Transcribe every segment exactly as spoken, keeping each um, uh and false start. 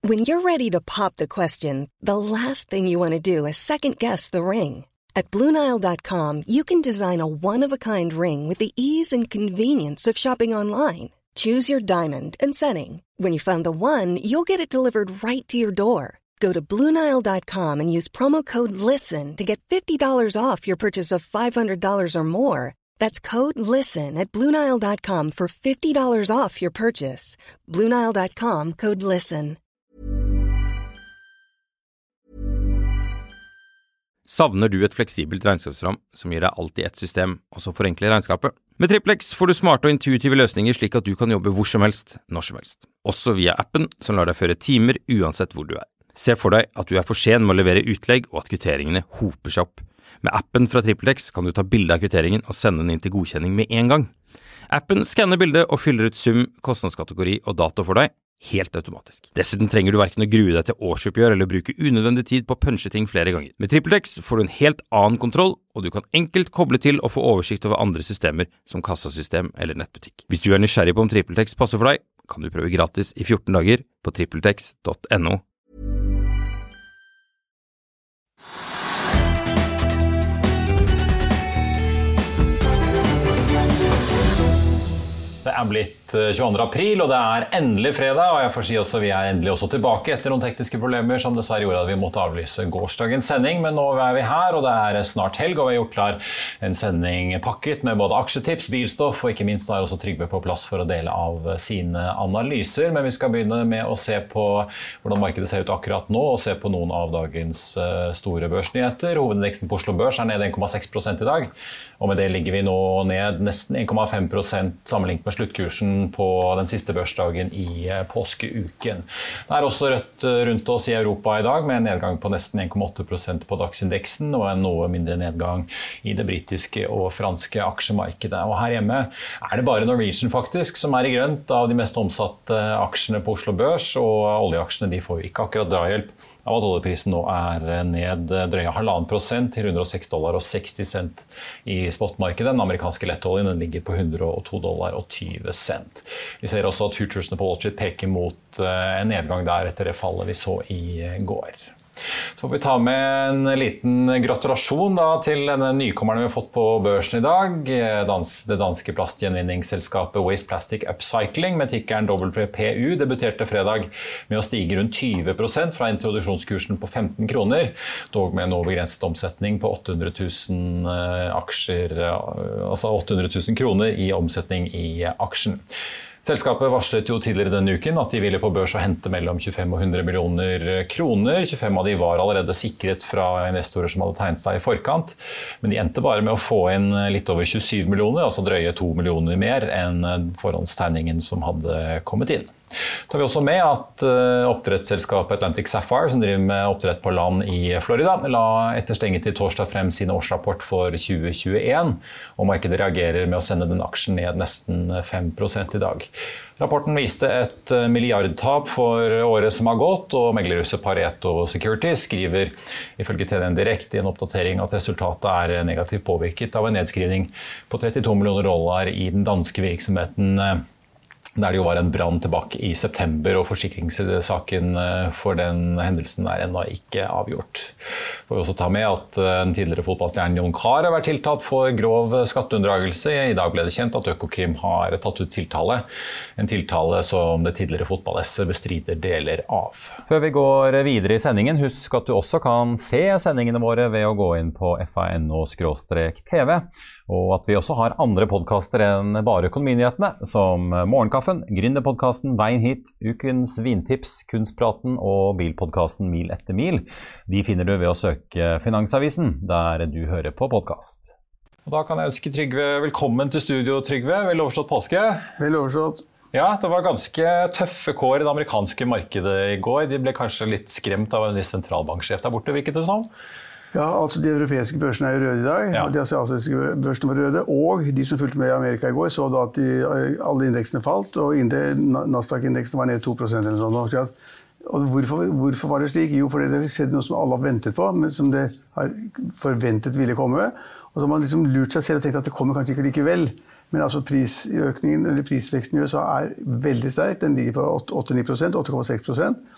When you're ready to pop the question, the last thing you want to do is second-guess the ring. At Blue Nile dot com, you can design a one-of-a-kind ring with the ease and convenience of shopping online. Choose your diamond and setting. When you find the one, you'll get it delivered right to your door. Go to Blue Nile dot com and use promo code LISTEN to get fifty dollars off your purchase of five hundred dollars or more. That's code LISTEN at Blue Nile dot com for fifty dollars off your purchase. Blue Nile dot com, code LISTEN. Savner du et fleksibelt regnskapsprogram som gir deg alt i ett system, og som forenkler regnskapet? Med Triplex får du smarte og intuitive løsninger slik at du kan jobbe hvor som helst, når som helst. Også via appen som lar deg føre timer uansett hvor du er. Se for deg at du er for sen med å levere utlegg og at kvitteringene hoper seg opp. Med appen fra Triplex kan du ta bilde av kvitteringen og sende den inn til godkjenning med en gang. Appen skanner bildet og fyller ut sum, kostnadskategori og dato for deg, helt automatisk. Dessuten trenger du hverken å grue deg til årsoppgjør eller bruke unødvendig tid på å punche ting flere ganger. Med TripleX får du en helt annen kontroll, og du kan enkelt koble til og få oversikt over andre systemer som kassasystem eller nettbutikk. Hvis du er nysgjerrig på om TripleX passer for deg, kan du prøve gratis i fjorten dager på tripletex punktum no. Det er blitt tjueandre april, og det er endelig fredag, og jeg får si også vi er endelig også tilbake etter noen tekniske problemer som dessverre gjorde at vi måtte avlyse gårsdagens sending, men nå er vi her, og det er snart helg, og vi har gjort klar en sending pakket med både aksjetips, bilstoff, og ikke minst er også Trygve på plass for å dele av sine analyser, men vi skal begynne med å se på hvordan markedet ser ut akkurat nå, og se på noen av dagens store børsnyheter. Hovedindeksen på Oslo Børs er ned en komma seks prosent i dag, og med det ligger vi nå ned nesten en komma fem prosent sammenlignet med sluttkursen på den siste børsdagen i påskeuken. Det er også rødt rundt oss i Europa i dag, med en nedgang på nesten en komma åtte prosent på dagsindeksen, og en noe mindre nedgang i det britiske og franske aksjemarkedet. Og her hjemme er det bare Norwegian faktisk som er i grønt av de mest omsatte aksjene på Oslo Børs, og oljeaksjene de får ikke akkurat drahjelp av at oljeprisen nå er ned drøye halvannen prosent til hundre og seks dollar og seksti cent i spotmarkedet. Den amerikanske lettoljen den ligger på hundre og to dollar og tjue cent. Vi ser også at futuresene på Wall Street peker mot en nedgang der etter det fallet vi så i går. Så får vi ta med en liten gratulasjon da, til denne nykommerne vi har fått på børsen i dag. Dans, det danske plastgjenvinningsselskapet Waste Plastic Upcycling med tikkeren W P U debuterte fredag med å stige rundt tjue prosent fra introduksjonskursen på femten kroner, dog med en nå begrenset omsetning på åtte hundre tusen aksjer, altså åtte hundre tusen kroner i omsetning i aksjen. Selskapet varslet jo tidligere denne uken at de ville på børs å hente mellom tjuefem og hundre millioner kroner. tjuefem av de var allerede sikret fra investorer som hadde tegnet seg i forkant, men de endte bare med å få inn litt over tjuesyv millioner, altså drøye to millioner mer enn forhåndstegningen som hadde kommet inn. Så har vi også med at oppdrettsselskapet Atlantic Sapphire, som driver med oppdrett på land i Florida, la etter stenget til torsdag frem sin årsrapport for tjue tjueen, og markedet reagerer med å sende den aksjen ned nesten fem prosent i dag. Rapporten viste et milliardtap for året som har gått, og meglerhuset Pareto Securities skriver ifølge T D N Direkt i en oppdatering at resultatet er negativt påvirket av en nedskrivning på trettito millioner dollar i den danske virksomheten, der det jo var en brann tilbake i september, og forsikringssaken for den hendelsen er ennå ikke avgjort. Får vi også ta med at den tidligere fotballstjernen Jon Kahr har vært tiltalt for grov skatteunndragelse. I dag ble det kjent at Økokrim har tatt ut tiltale, en tiltale som det tidligere fotball-S bestrider deler av. Før vi går videre i sendingen, husk at du også kan se sendingene våre ved å gå inn på f a punkt no skråstrek t v, og at vi også har andre podcaster enn bare økonominyhetene, som Morgenkaffen, Gründerpodcasten, Veien hit, Ukens vintips, Kunstpraten og bilpodcasten Mil etter mil. De finner du ved å søke Finansavisen, der du hører på podcast. Og da kan jeg ønske Trygve velkommen til studio, Trygve. Vel overstått påske. Vel overstått. Ja, det var ganske tøffe kår i det amerikanske markedet i går. De ble kanskje litt skremt av en sentralbanksjef der borte, virket det sånn? Ja, altså de europeiske børsene er jo røde i dag, ja. Og de asiatiske børsene var røde, og de som fulgte med i Amerika i går så da at de, alle indeksene falt, og Nasdaq-indeksen var ned to prosent eller sånn. Og hvorfor, hvorfor var det slik? Jo, fordi det skjedde noe som alle har ventet på, men som det har forventet ville komme, og så har man liksom lurt seg selv og tenkt at det kommer kanskje ikke likevel. Men altså prisøkningen, eller prisveksten i U S A er veldig sterk, den ligger på åtte til ni prosent, åtte komma seks prosent.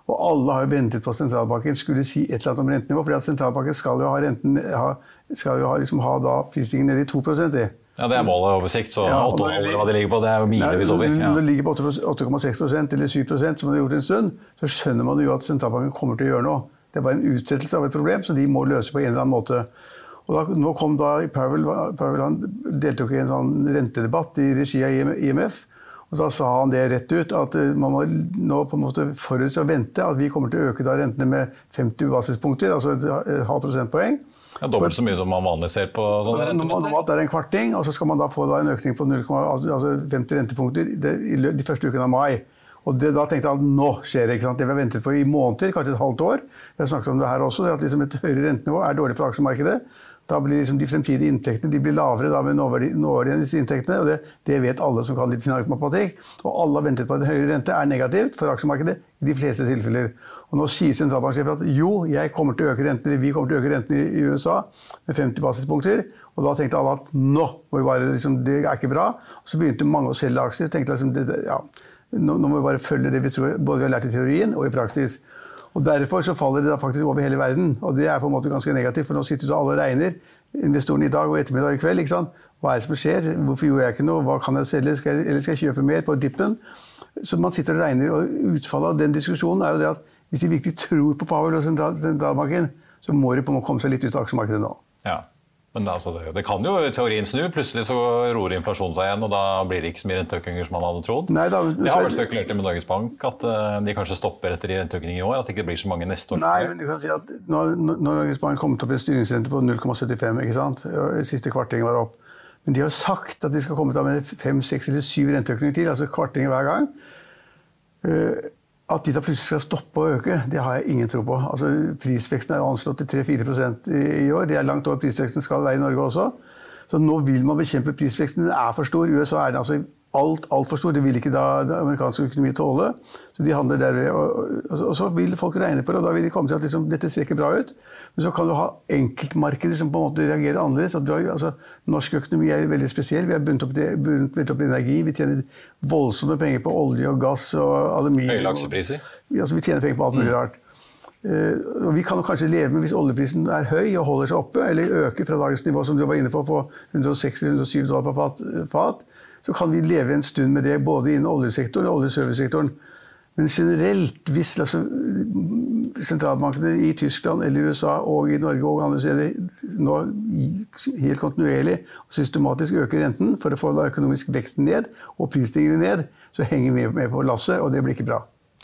Og alle har jo ventet på at sentralbanken skulle si et eller annet om rentenivå, fordi at sentralbanken skal jo ha, renten, ha, skal jo ha, liksom ha da prisstigningen ned i to prosent. Ja, det er målet oversikt, så ja, åtte hva de ligger på, det er jo milevis over. Ja. Når det ligger på åtte komma seks prosent eller syv prosent, som man har gjort en stund, så skjønner man jo at sentralbanken kommer til å gjøre noe. Det er bare en utsettelse av et problem, så de må løse på en eller annen måte. Og da, nå kom da Powell, Powell han deltok i en sånn rentedebatt i regi av I M F, og da sa han det rett ut, at man må nå på en måte forut og vente at vi kommer til å øke da rentene med femti basispunkter, altså et halvt prosentpoeng. Ja, dobbelt så mye som man vanlig ser på sånne rentepunkter. Normalt er det en kvarting, og så skal man da få da en økning på null komma femti rentepunkter i de første ukene av mai. Og det, da tenkte jeg at nå skjer det, ikke sant? Det vi har ventet på i måneder, kanskje et halvt år. Vi har snakket om det her også, det at liksom et høyere rentenivå er dårlig for aksjemarkedet. Da blir liksom de fremtidige inntektene de blir lavere da med nåværende disse inntektene, og det, det vet alle som kan litt finansmatematikk. Og alle har ventet på at høyere rente er negativt for aksjemarkedet i de fleste tilfeller. Og nå sier sentralbanksjefen at jo, jeg kommer til å øke renten, vi kommer til å øke renten i, i U S A med femti basispunkter. Og da tenkte alle at nå må vi bare, liksom, det er ikke bra. Og så begynte mange å selge aksjer. Tenkte liksom, det, ja, nå, nå må vi bare følge det vi tror, både vi har lært i teorien og i praksis. Og derfor så faller det da faktisk over hele verden, og det er på en måte ganske negativt, for nå sitter så alle og regner, investorene i dag og ettermiddag og i kveld, ikke sant? Hva er det som skjer? Hvorfor gjorde jeg ikke noe? Hva kan jeg selge? Skal jeg, eller skal jeg kjøpe mer på dippen? Så man sitter og regner, og utfallet av den diskusjonen er jo det at hvis de virkelig tror på Powell og sentralbanken, så må de på en måte komme seg litt ut av aksjemarkedet nå. Ja. Men altså, det, det kan jo i teorien snu, plutselig så ror inflasjonen seg igjen, og da blir det ikke så mye renteøkninger som man hadde trodd. Nei, da, det har vært spekulert med Norges Bank at uh, de kanskje stopper etter renteøkning i år, at det ikke blir så mange neste år. Nei, men du kan si at når, når Norges Bank kom opp i en styringsrente på null komma syttifem, ikke sant? Siste kvartingen var opp. Men de har sagt at de skal komme til med fem, seks eller syv renteøkninger til, altså kvartinger hver gang. Uh, At de da plutselig skal stoppe å øke, det har jeg ingen tro på. Altså, prisveksten er anslått til tre til fire prosent i år. Det er langt over prisveksten skal være i Norge også. Så nå vil man bekjempe prisveksten. Den er for stor. I U S A er den altså alt, alt for stor. Det vil ikke da den amerikanske økonomi tåle. Så de handler der. Og, og, og så vil folk regne på det, og da vil de komme til at liksom, dette ser ikke bra ut. Men så kan du ha enkeltmarkeder som på en måte reagerer annerledes. At du har, altså, norsk økonomi er veldig spesiell. Vi har bundet opp, bundet opp energi. Vi tjener voldsomme penger på olje og gass og aluminium. Høye laksepriser. Og, altså, vi tjener penger på alt mulig rart. Uh, og vi kan jo kanskje leve med hvis oljeprisen er høy og holder seg oppe, eller øker fra dagens nivå, som du var inne på, på hundre og seks til hundre og syv dollar på fat, fat, så kan vi leve en stund med det både innen oljesektoren og oljeservicesektoren. Men generelt, hvis altså, sentralbankene i Tyskland eller U S A og i Norge og andre steder nå helt kontinuerlig og systematisk øker renten for å få da økonomisk vekst ned og prisstigningen ned, så henger vi med på lasset, og det blir ikke bra.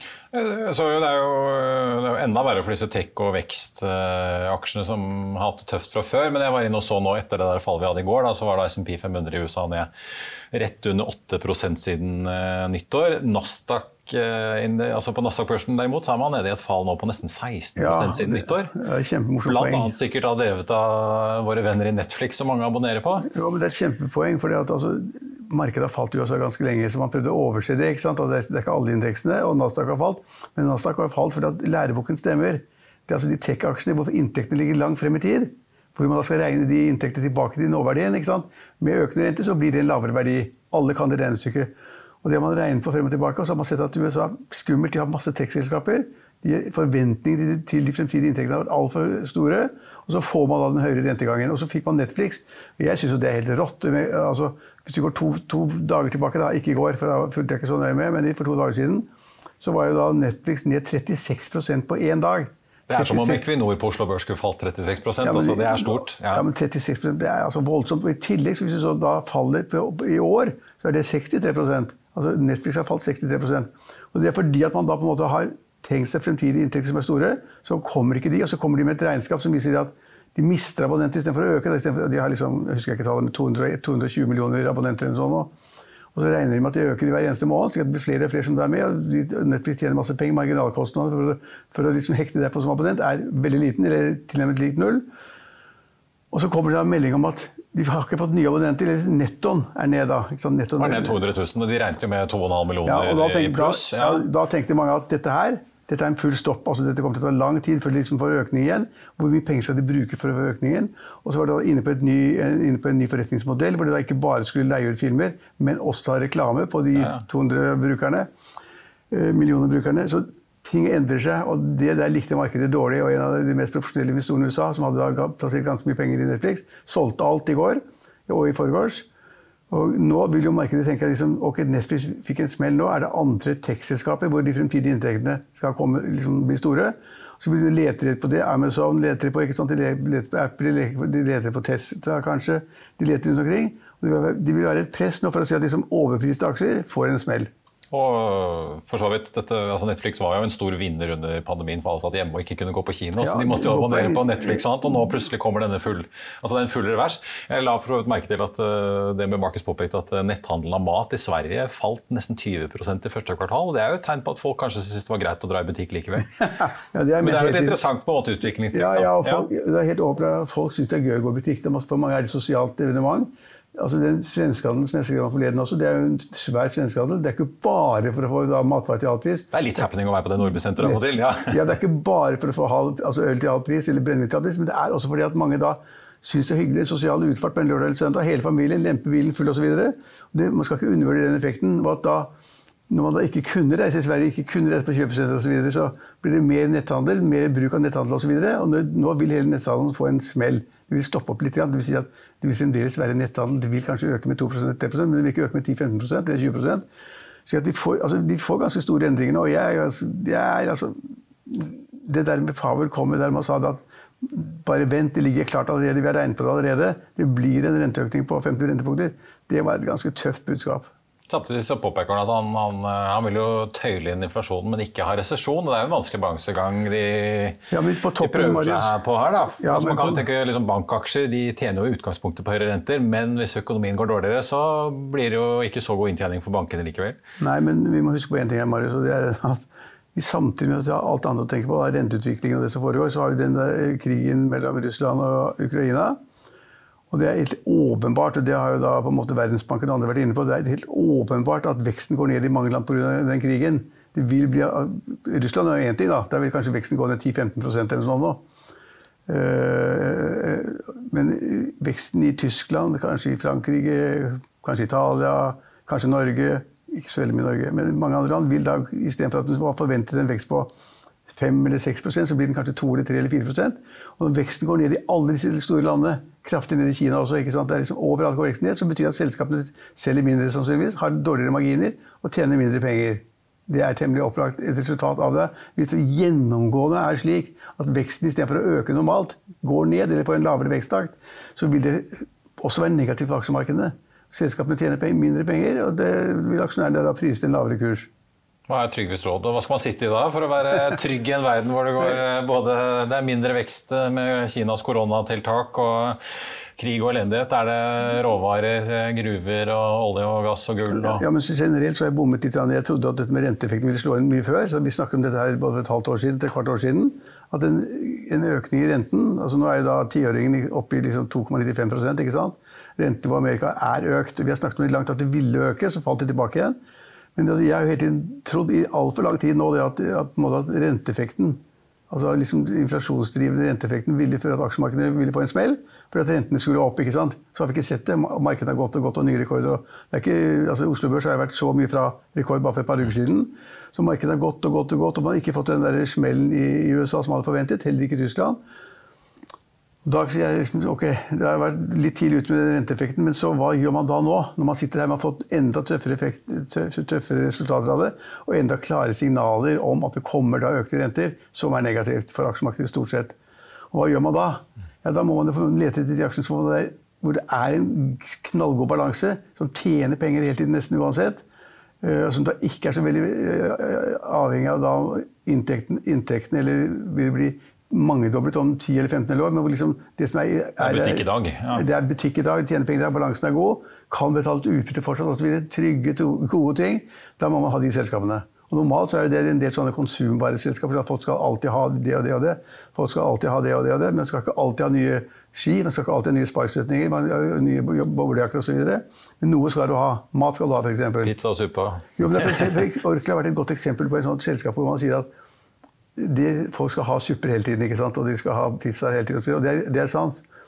Så det er, jo, det er jo enda verre for disse tech- og vekstaksjene som har hatt det tøft fra før, men jeg var inne og så nå etter det der fallet vi hadde i går, da, så var det S and P fem hundre i U S A ned rett under åtte prosent siden uh, nyttår. Nasdaq, uh, in, altså på Nasdaq-børsen derimot, så er man nede i et fall nå på nesten seksten prosent ja, siden nyttår. Det er kjempemorsomt Blant poeng. annet sikkert har drevet av våre venner i Netflix som mange abonnerer på. Ja, men det er et kjempepoeng, fordi at altså, markedet har falt jo også ganske lenge, så man prøvde å overse det, ikke sant? Det er ikke alle indeksene, og Nasdaq har falt, men Nasdaq har falt fordi at læreboken stemmer. Det er altså de tech-aksjene hvor inntektene ligger langt frem i tid, hvor man da skal regne de inntektene tilbake til nåverdien, ikke sant? Med økende rente så blir det en lavere verdi. Alle kan det regnestykket. Og det har man regnet på frem og tilbake, og så har man sett at U S A er skummelt, de har masse tech-selskaper, de forventningene til de fremtidige inntektene har vært alt for store, og så får man da den høyere rentegangen, og så fikk man Netflix. Jeg synes jo det er helt rått. Altså, hvis du går to, to dager tilbake, da, ikke i går, for da fulgte jeg ikke så nøye med, men for to dager siden, så var jo da Netflix ned trettiseks prosent på en dag. Det er som om Equinor på Oslo Børs skulle falt trettiseks prosent, ja, men, altså det er stort. Ja. Ja, men trettiseks prosent, det er altså voldsomt. Og i tillegg, hvis du så da faller på, i år, så er det sekstitre prosent. Altså Netflix har falt sekstitre prosent. Og det er fordi at man da på en måte har tenkt seg fremtidige inntekter som er store, så kommer ikke de, og så kommer de med et regnskap som viser at de mister abonnenter i stedet for å øke. De har liksom, jeg husker ikke tallet, med to hundre, to hundre og tjue millioner abonnenter eller sånn nå. Og så regner de med at de øker i hver eneste måned, så det blir flere og flere som er med, og Netflix tjener masse penger, marginalkostnader for å, for å liksom hekte deg på som abonnent er veldig liten, eller tilnærmet lik null. Og så kommer det en melding om at de har ikke fått nye abonnenter, eller nettoen er ned da. Ikke sant? Nettoen var ned to hundre tusen, og de regnet jo med to komma fem millioner ja, tenkte, i pluss. Ja. Da, da tenkte mange at dette her, dette er en full stopp, altså dette kommer til å ta lang tid før de liksom får økning igjen. Hvor mye penger skal de bruke for å få økningen? Og så var det inne på, et ny, inne på en ny forretningsmodell, hvor de da ikke bare skulle leie ut filmer, men også ta reklame på de ja. to hundre brukerne, millioner brukerne. Så ting endrer seg, og det der likte markedet dårlig, og en av de mest profesjonelle investorene i U S A, som hadde da plassert ganske mye penger i Netflix, solgte alt i går, og i forgårs. Og nå vil jo markedet tenke at liksom, ok, Netflix fikk en smell nå, er det andre tech-selskaper hvor de fremtidige inntektene skal komme, liksom, bli store. Så blir de leter på det, Amazon leter på, ikke sant? De leter på Apple, de leter på Tesla kanskje, de leter rundt omkring. Og det vil være et press nå for å si at liksom, overpriste aksjer får en smell. Og for så vidt, dette, altså Netflix var jo en stor vinner under pandemien for alle satt hjemme og ikke kunne gå på kino, ja, så de måtte jo abonnere på Netflix og annet, og nå plutselig kommer denne full, altså den full revers. Jeg la for så vidt merke til at uh, det med Marcus påpekte at netthandelen av mat i Sverige falt nesten tyve prosent i første kvartal, og det er jo et tegn på at folk kanskje synes det var greit å dra i butikk likevel. ja, det er Men det er jo et interessant på en måte utviklingstrekk. Ja, ja, folk, ja, det er helt åpent. Folk synes det er gøy å gå i butikk, for mange er det sosialt evenement. Altså den svenskehandelen som jeg skrev om forleden også, det er jo en svær svenskehandel. Det er ikke bare for å få da, matvarer til halv pris. Det er litt happening å være på det Nordby-senteret av og til, ja. ja, det er ikke bare for å få halv, altså øl til halv pris eller brennevin til halv pris, men det er også fordi at mange da synes det er hyggelig sosial utfart på en lørdag eller søndag, hele familien, lemper bilen full og så videre. Det, man skal ikke undervurdere den effekten, og at da, når man da ikke kunne reise i Sverige, ikke kunne reise på kjøpesenter og så videre, så blir det mer netthandel, mer bruk av netthandel og så videre, og nå, nå vil hele netthandelen få en smell. Det vil stoppe opp litt, det vil si at det vil fremdeles være netthandel, det vil kanskje øke med to prosent, tre prosent, men det vil ikke øke med ti til femten prosent eller tjue prosent. Så at de får, altså, de får ganske store endringer nå, og jeg, altså, jeg, altså, det der med Powell kommer der man sa at bare vent, det ligger klart allerede, vi har regnet på det allerede, det blir en renteøkning på femti rentepunkter, det var et ganske tøft budskap. Samtidig så påpeker han at han, han, han vil jo tøyle inn inflasjonen, men ikke ha resesjon. Det er jo en vanskelig balansegang de, ja, på toppen, de prøver Marius. seg her på her. Da. Ja, altså, man kan tenke liksom, bankaksjer de tjener jo utgangspunktet på høyere renter, men hvis økonomien går dårligere, så blir det jo ikke så god inntjening for bankene likevel. Nei, men vi må huske på en ting her, Marius, og det er at vi samtidig med alt annet å tenke på, renteutviklingen og det som foregår, så har vi den der krigen mellom Russland og Ukraina. Og det er helt åpenbart, og det har jo da på en måte Verdensbanken og andre vært inne på, det er helt åpenbart at veksten går ned i mange land på grunn av den krigen. Det vil bli, Russland er en ting da, der vil kanskje veksten gå ned ti til femten prosent eller sånn nå. Men veksten i Tyskland, kanskje i Frankrike, kanskje Italia, kanskje Norge, ikke så veldig mye Norge, men mange andre land vil da, i stedet for at den var forventet en vekst på fem eller seks prosent, så blir den kanskje to eller tre eller fire prosent. Og når veksten går ned i alle disse store landene, kraftig ned i Kina også, ikke sant? Det er liksom overalt går veksten ned, så betyr det at selskapene selger mindre sannsynligvis, har dårligere marginer og tjener mindre penger. Det er temmelig opplagt et resultat av det. Hvis det gjennomgående er slik at veksten i stedet for å øke normalt går ned, eller får en lavere veksttakt, så vil det også være negativt for aksjemarkedene. Selskapene tjener penger, mindre penger, og det vil aksjonærene da prise til en lavere kurs. Hva er Trygves råd, og hva skal man sitte i da for å være trygg i en verden hvor det går både det er mindre vekst med Kinas koronatiltak og krig og elendighet? Er det råvarer, gruver og olje og gass og gull? Og... Ja, men generelt så har jeg bommet litt. Jeg trodde at dette med renteeffekten ville slå inn mye før, så vi snakket om dette her både for et halvt år siden til et kvart år siden, at en, en økning i renten, altså nå er jo da tiåringen oppe i liksom to komma nittifem prosent, ikke sant? Rentenivået i Amerika er økt, vi har snakket om det langt at det ville øke, så falt det tilbake igjen. Men altså, jeg har jo hele tiden trodd i alt for lang tid nå det at, at, at renteeffekten, altså liksom inflasjonsdrivende renteeffekten ville føre at aksjemarkedene ville få en smell, for at rentene skulle opp, ikke sant? Så har vi ikke sett det, markedet har gått og gått og nye rekorder. Og det er ikke, altså Oslo Børs har vært så mye fra rekord bare for et par uker siden, så markedet har gått og gått og gått, og man har ikke fått den der smellen i, i U S A som hadde forventet, heller ikke i Tyskland. Da sier jeg liksom, ok, det har vært litt tidlig ut med den renteeffekten, men så hva gjør man da nå? Når man sitter her, man har fått enda tøffere, effekt, tøffere resultater av det, og enda klare signaler om at det kommer da økte renter, som er negativt for aksjemarkedet stort sett. Og hva gjør man da? Ja, da må man jo lete etter de aksjene hvor det er en knallgod balanse, som tjener penger hele tiden nesten uansett, som da ikke er så veldig avhengig av da inntekten, inntekten eller vil bli mangedoblet om ti eller femten år, men liksom det som er, er, det er butikk i dag. Ja. Det er butikk i dag, tjener penger, balansen er god, kan betale et utbytte fortsatt, og så videre, trygge, gode ting, da må man ha de selskapene. Og normalt så er det en del sånne konsumvareselskaper, at folk skal alltid ha det og det og det, folk skal alltid ha det og det og det, men skal ikke alltid ha nye ski, man skal ikke alltid ha nye sparkstøtninger, nye boblejakker og så videre. Men noe skal du ha, mat skal du ha for eksempel. Pizza og suppe. Jo, men det er, Orkla har vært et godt eksempel på en sånn selskap hvor man sier at det, folk skal ha supper hele tiden, ikke sant? Og de skal ha pizzaer hele tiden, og det er, det er sant.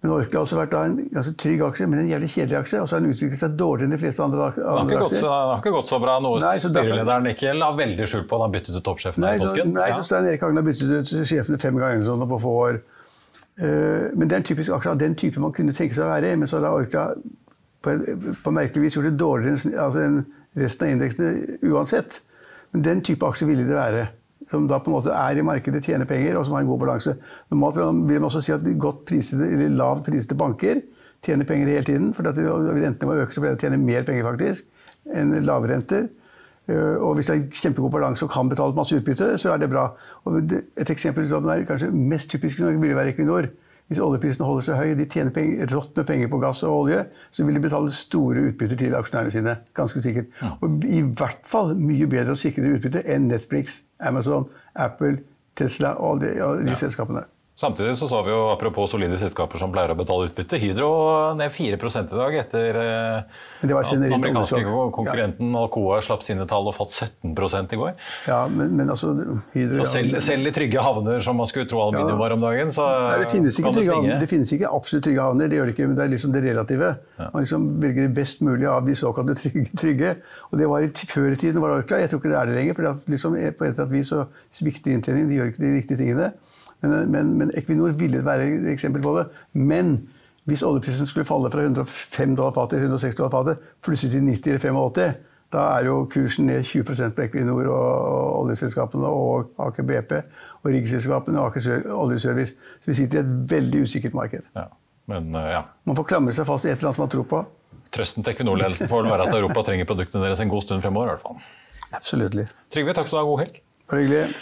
Men Orkla har også vært en ganske trygg aksje, men en jævlig kjedelig aksje, og så har den utviklet seg dårligere enn de fleste andre, andre det har ikke aksjer. Så, det har ikke gått så bra, noe nei, styrelederen ikke la veldig skjult på, da byttet ut toppsjefen nei, i påsken. Nei, ja. så Stein Erik Hagen har byttet ut sjefene fem ganger sånn, på få år. Uh, men det er en typisk aksje av den type man kunne tenke seg å være i, men så har Orkla på, en, på merkelig vis gjort det dårligere enn altså en resten av indeksene uansett. Men den type aksje ville det være, som da på en måte er i markedet, tjener penger, og som har en god balanse. Normalt vil man også si at godt prisede, eller lav prisede banker tjener penger hele tiden, for at rentene må øke, så blir det tjener mer penger faktisk, enn lave renter. Og hvis det er kjempegod balanse og kan betale masse utbytte, så er det bra. Og et eksempel som er kanskje mest typisk i Norge vil være Equinor. Hvis oljeprisene holder seg høy, de tjener penger, rått med penger på gass og olje, så vil de betale store utbytter til aksjonærene sine, ganske sikkert. Ja. Og i hvert fall mye bedre og sikrere utbytte enn Netflix, Amazon, Apple, Tesla og de, og de ja. selskapene. Samtidig så så vi jo, apropos solide selskaper som pleier å betale utbytte, Hydro ned fire prosent i dag etter at den amerikanske konkurrenten ja. Alcoa slapp sine tall og fått sytten prosent i går. Ja, men, men altså Hydro, så selv, ja, selv i trygge havner som man skulle tro aluminium ja. var om dagen, så Nei, det finnes ikke kan det trygge, det finnes ikke absolutt trygge havner, det gjør det ikke, men det er liksom det relative. Ja. Man liksom velger det best mulig av de såkalte trygge, trygge. Og det var i, før i tiden var det Orkla, jeg tror ikke det er det lenger, for det er liksom, på et eller annet vis så svikter inntjening, de gjør ikke de riktige tingene. Men, men, men Equinor ville være et eksempel på det. Men hvis oljeprisen skulle falle fra hundre og fem dollar fatet til hundre og seks dollar fatet, plutselig til nitti eller femogåtti, da er jo kursen ned tjue prosent på Equinor og, og oljeselskapene og Aker B P og riggselskapene og Aker oljeservice. Så vi sitter i et veldig usikkert marked. Ja, men, ja. Man får klamre seg fast i et eller annet som man tror på. Trøsten til Equinor-ledelsen får være at Europa trenger produktene deres en god stund fremover i hvert fall. Absolutt. Trygve, takk skal du ha, god helg. Bare hyggelig.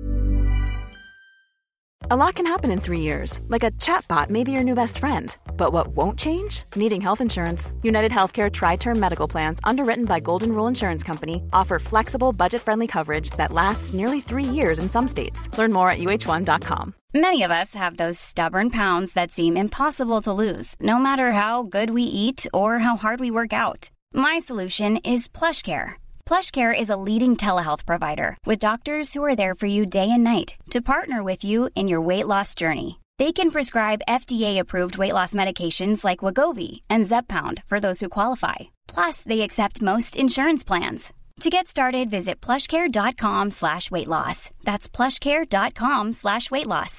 A lot can happen in three years, like a chatbot may be your new best friend. But what won't change? Needing health insurance. United Healthcare Tri-Term Medical Plans, underwritten by Golden Rule Insurance Company, offer flexible, budget-friendly coverage that lasts nearly three years in some states. Learn more at U H one dot com. Many of us have those stubborn pounds that seem impossible to lose, no matter how good we eat or how hard we work out. My solution is PlushCare. PlushCare is a leading telehealth provider with doctors who are there for you day and night to partner with you in your weight loss journey. They can prescribe F D A-approved weight loss medications like Wegovy and Zepbound for those who qualify. Plus, they accept most insurance plans. To get started, visit plushcare.com slash weight loss. That's plushcare.com slash weight loss.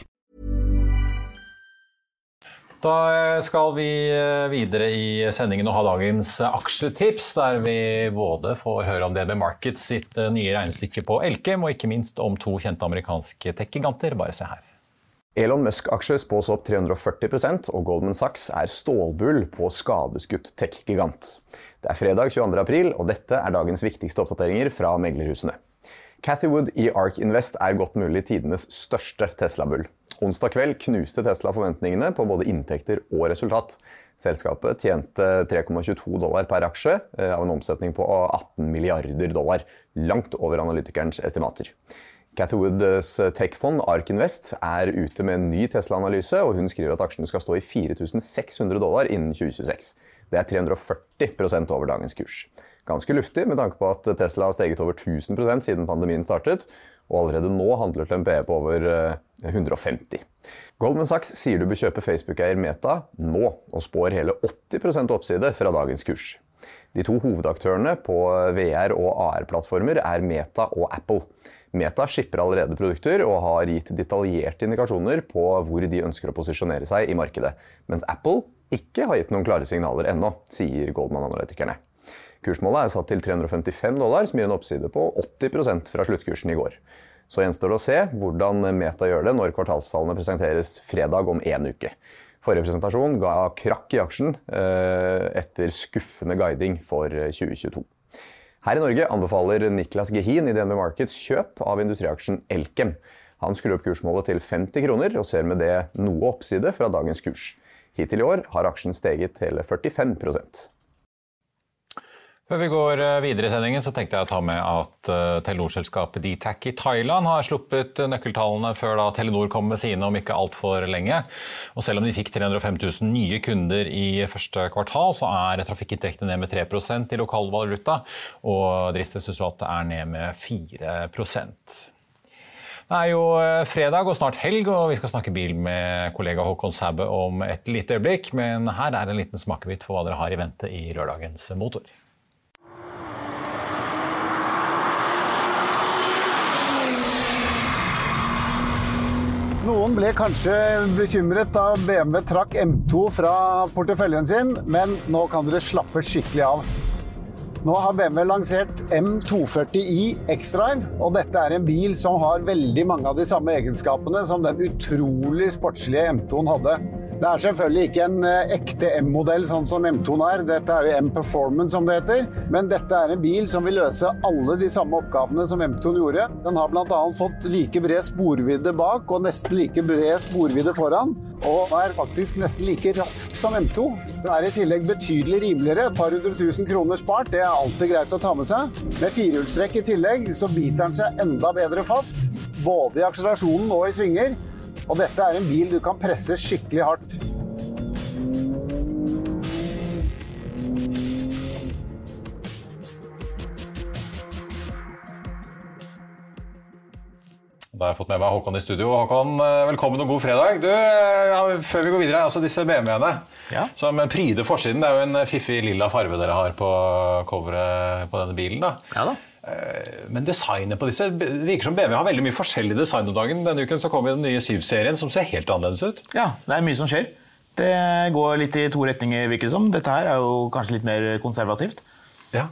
Da skal vi videre i sendingen og ha dagens aksjetips, der vi både får høre om D N B Markets sitt nye regnestykke på Elkem, og ikke minst om to kjente amerikanske tech-giganter. Bare se her. Elon Musk-aksjer spås opp tre hundre og førti prosent, og Goldman Sachs er stålbull på skadeskutt tech-gigant. Det er fredag tjueandre april, og dette er dagens viktigste oppdateringer fra meglerhusene. Cathy Wood i ARK Invest er godt mulig tidenes største Tesla-bull. Onsdag kveld knuste Tesla forventningene på både inntekter og resultat. Selskapet tjente tre komma tjueto dollar per aksje av en omsetning på atten milliarder dollar, langt over analytikernes estimater. Cathy Woods tech-fond ARK Invest er ute med en ny Tesla-analyse, og hun skriver at aksjene skal stå i fire tusen seks hundre dollar innen tjue tjueseks. Det er tre hundre og førti prosent over dagens kurs. Ganske luftig med tanke på at Tesla har steget over tusen prosent siden pandemien startet, og allerede nå handler til en P E på over hundre og femti. Goldman Sachs sier du bør kjøpe Facebook-eier Meta nå, og spår hele åtti prosent oppside fra dagens kurs. De to hovedaktørene på V R- og A R-plattformer er Meta og Apple. Meta shipper allerede produkter og har gitt detaljerte indikasjoner på hvor de ønsker å posisjonere seg i markedet, mens Apple ikke har gitt noen klare signaler ennå, sier Goldman-analytikerne. Kursmålet er satt til tre hundre og femtifem dollar, som gir en oppside på åtti prosent fra sluttkursen i går. Så gjenstår det å se hvordan Meta gjør det når kvartalstallene presenteres fredag om en uke. Forrige presentasjon ga krakk i aksjen eh, etter skuffende guiding for tjue tjueto. Her i Norge anbefaler Niklas Gehin i D N B Markets kjøp av industriaksjen Elkem. Han skrur opp kursmålet til femti kroner og ser med det noe oppside fra dagens kurs. Hittil i år har aksjen steget hele førtifem prosent. Før vi går videre i sendingen, så tenkte jeg å ta med at uh, Telenor-selskapet D T A C i Thailand har sluppet nøkkeltallene før da Telenor kom med sine om ikke alt for lenge. Og selv om de fikk tre hundre og fem tusen nye kunder i første kvartal, så er trafikkinntektene ned med tre prosent i lokalvaluta, og driftsresultatet er ned med fire prosent. Det er jo fredag og snart helg, og vi skal snakke bil med kollega Håkon Sæbø om et lite øyeblikk, men her er en liten smakebit for hva dere har i vente i lørdagens motor. Noen ble kanskje bekymret da B M W trakk M to fra porteføljen sin, men nå kan dere slappe skikkelig av. Nå har B M W lansert M to førti i X-Drive, og dette er en bil som har veldig mange av de samme egenskapene som den utrolig sportslige M to-en hadde. Det er selvfølgelig ikke en ekte M-modell sånn som M to-en er, dette er jo M-Performance som det heter, men dette er en bil som vil løse alle de samme oppgavene som M to-en gjorde. Den har blant annet fått like bred sporvidde bak og nesten like bred sporvidde foran, og er faktisk nesten like rask som M to. Den er i tillegg betydelig rimeligere, et par hundre tusen kroner spart, det er alltid greit å ta med seg. Med firehjulstrekk i tillegg så biter den seg enda bedre fast, både i akselerasjonen og i svinger, og dette er en bil du kan presse skikkelig hardt. Da har jeg fått med meg Håkon i studio. Håkon, velkommen og god fredag. Du, før vi går videre, altså disse B M W-ene ja. Som pryder forsiden, det er jo en fiffig lilla farve dere har på coveret på denne bilen da. Ja da. Men designet på disse, det virker som B M W har veldig mye forskjellig design om dagen. Denne uken så kommer den nye syv-serien som ser helt annerledes ut. Ja, det er mye som skjer. Det går litt i to retninger, virker det som. Dette her er jo kanskje litt mer konservativt. Ja.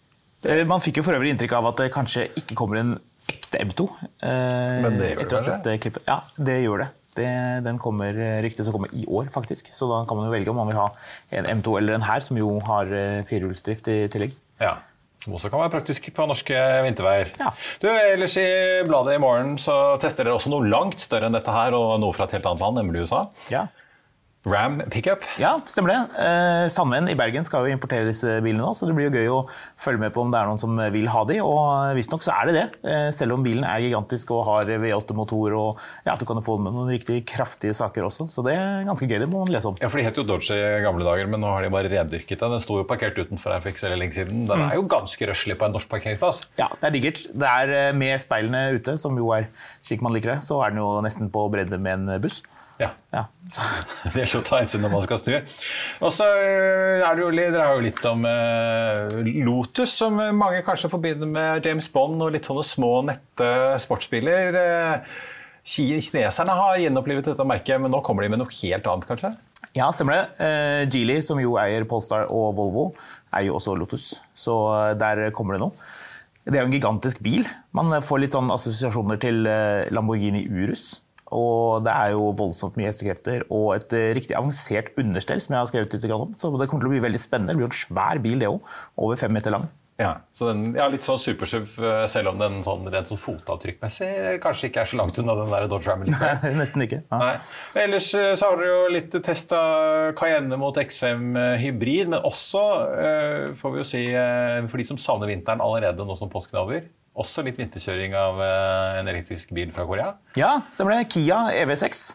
Man fikk jo for øvrig inntrykk av at det kanskje ikke kommer en ekte M to. Men det gjør det, det? Ja, det gjør det. det. Den kommer riktig som kommer i år, faktisk. Så da kan man jo velge om man vil ha en M to eller en her, som jo har firehjulsdrift i tillegg. Ja. Som også kan være praktisk på norske vinterveier. Ja. Du, ellers i bladet i morgen så tester dere også noe langt større enn dette her, og noe fra et helt annet land, nemlig U S A. Ja. Ram Pickup. Ja, stemmer det. Eh, Sandven i Bergen skal jo importere disse bilene nå, så det blir jo gøy å følge med på om det er noen som vil ha de, og visst nok så er det det. Eh, selv om bilen er gigantisk og har V åtte-motor, og ja, du kan jo få med noen riktig kraftige saker også, så det er ganske gøy, det må man lese om. Ja, for de het jo Dodge i gamle dager, men nå har de bare rendyrket den. Den sto jo parkert utenfor her for ikke så lenge siden. Den er jo ganske røslig på en norsk parkeringsplass. Ja, det er diggert. Det er med speilene ute, som jo er slik man liker det, så er den jo nesten på bredde med en buss. Ja, ja. Det er så å ta hensyn når man skal snu. Og så er det jo, dere har jo litt om uh, Lotus, som mange kanskje forbinder med James Bond og litt sånne små nette sportsbiler. Uh, kineserne har gjenopplivet dette merket, men nå kommer de med noe helt annet, kanskje? Ja, stemmer det. Uh, Geely, som jo eier Polestar og Volvo, er jo også Lotus, så der kommer det noe. Det er jo en gigantisk bil. Man får litt sånn assosiasjoner til Lamborghini Urus. Og det er jo voldsomt mye hestekrefter og et riktig avansert understell som jeg har skrevet litt om. Så det kommer til å bli veldig spennende. Det blir en svær bil det også, over fem meter lang. Ja, så den, ja, litt sånn supersuv, selv om den sånn, rent sånn fotavtrykkmessig kanskje ikke er så langt unna den der Dodge Ram. Nei, nesten ikke. Ja. Nei. Ellers så har dere jo litt testet Cayenne mot X fem hybrid, men også, får vi jo si, for de som savner vinteren allerede nå som påsken er over, også litt vinterkjøring av en elektrisk bil fra Korea. Ja, stemmer det. Kia E V seks.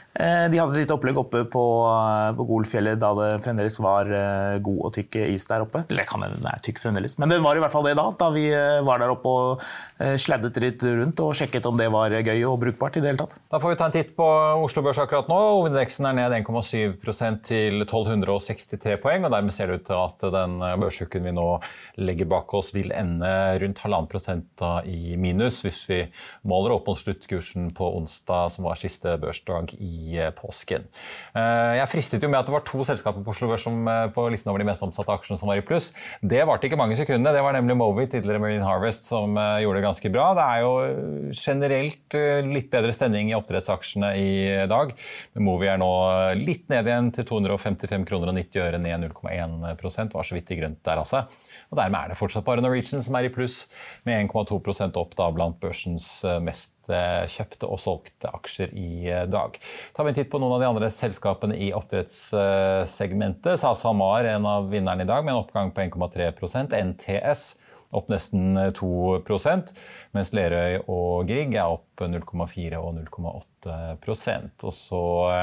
De hadde litt opplegg oppe på, på Golfjellet da det fremdeles var god og tykk is der oppe. Eller kan det være tykk fremdeles, men det var i hvert fall det da, da vi var der oppe og sladdet litt rundt og sjekket om det var gøy og brukbart i det hele tatt. Da får vi ta en titt på Oslo Børs akkurat nå. Hovedindeksen er ned en komma syv prosent til tolv sekstitre poeng, og dermed ser det ut til at den børsuken vi nå legger bak oss vil ende rundt halvannen prosent da i minus, hvis vi måler opp mot sluttkursen på onsdag, som var siste børsdag i påsken. Jeg fristet jo med at det var to selskaper på Oslo Børs som på listen over de mest omsatte aksjene som var i pluss. Det varte ikke mange sekundene. Det var nemlig Movi, tidligere Marine Harvest, som gjorde det ganske bra. Det er jo generelt litt bedre stemning i oppdrettsaksjene i dag. Men Movi er nå litt ned igjen til to hundre femtifem kroner og nitti øre, ned null komma én prosent. Var så vidt i grønt der altså. Og dermed er det fortsatt bare Norwegian som er i pluss, med en komma to prosent opp da blant børsens mest kjøpte og solgte aksjer i dag. Tar vi en titt på noen av de andre selskapene i oppdrettssegmentet, så er SalMar en av vinnerne i dag med en oppgang på en komma tre prosent, N T S opp nesten to prosent, mens Lerøy og Grieg er opp null komma fire og null komma åtte prosent. Og så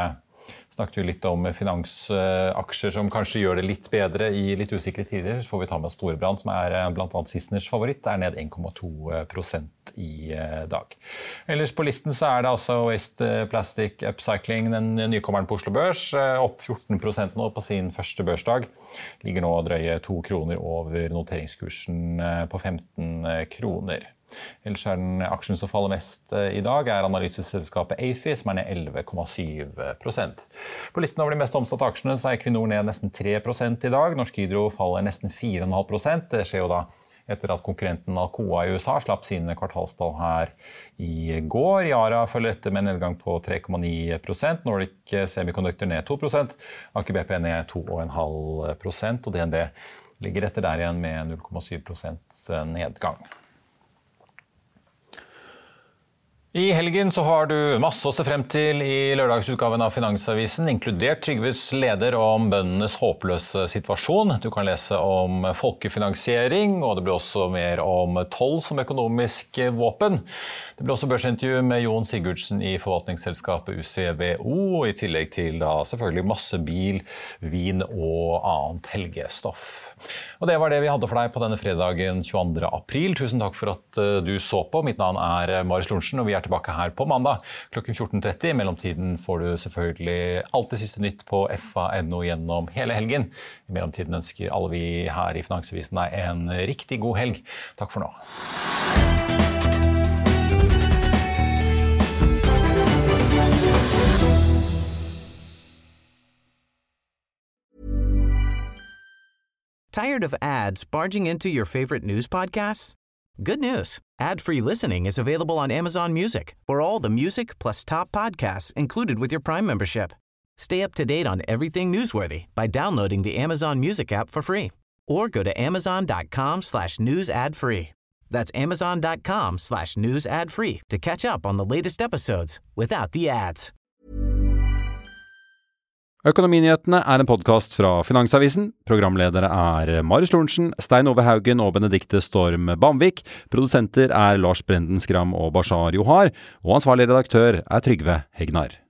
Snakket vi litt om finansaksjer som kanskje gjør det litt bedre i litt usikre tider. Så får vi ta med Storebrand, som er blant annet Sisseners favoritt, er ned en komma to prosent i dag. Ellers på listen så er det altså Waste Plastic Upcycling, den nykommeren på Oslo Børs, opp fjorten prosent nå på sin første børsdag. Ligger nå drøye to kroner over noteringskursen på femten kroner. Ellers er den aksjen som faller mest i dag er analyseselskapet A F I, som er ned elleve komma syv prosent. På listen over de mest omsatte aksjene så er Equinor ned nesten tre prosent i dag. Norsk Hydro faller nesten fire komma fem prosent. Det skjer jo da etter at konkurrenten Alcoa i U S A slapp sine kvartalstall her i går. Yara følger etter med en nedgang på tre komma ni prosent. Nordic Semiconductor ned to prosent. Aker B P ned to komma fem prosent. Og D N B ligger etter der igjen med null komma syv prosent nedgang. I helgen så har du masse å se frem til i lørdagsutgaven av Finansavisen, inkludert Trygves leder om bøndenes håpløse situasjon. Du kan lese om folkefinansiering, og det blir også mer om toll som økonomisk våpen. Det blir også børsintervju med Jon Sigurdsen i forvaltningsselskapet U C V O, i tillegg til da selvfølgelig masse bil, vin og annet helgestoff. Og det var det vi hadde for deg på denne fredagen tjueandre april. Tusen takk for at du så på. Mitt navn er Marius Lorentzen, og vi er tilbake her på mandag klokken fjorten tretti. I mellomtiden får du selvfølgelig alt det siste nytt på F A punktum N O gjennom hele helgen. I mellomtiden ønsker alle vi her i Finansavisen deg en riktig god helg. Takk for nå. Tired of ads barging into your favorite news podcasts? Good news. Ad-free listening is available on Amazon Music for all the music plus top podcasts included with your Prime membership. Stay up to date on everything newsworthy by downloading the Amazon Music app for free or go to amazon.com slash news ad free. That's amazon.com slash news ad free to catch up on the latest episodes without the ads. Økonominyhetene er en podcast fra Finansavisen. Programledere er Marius Lorentzen, Stein Ove Haugen og Benedikte Storm Bamvik. Produsenter er Lars Brenden Skram og Bashar Johar. Og ansvarlig redaktør er Trygve Hegnar.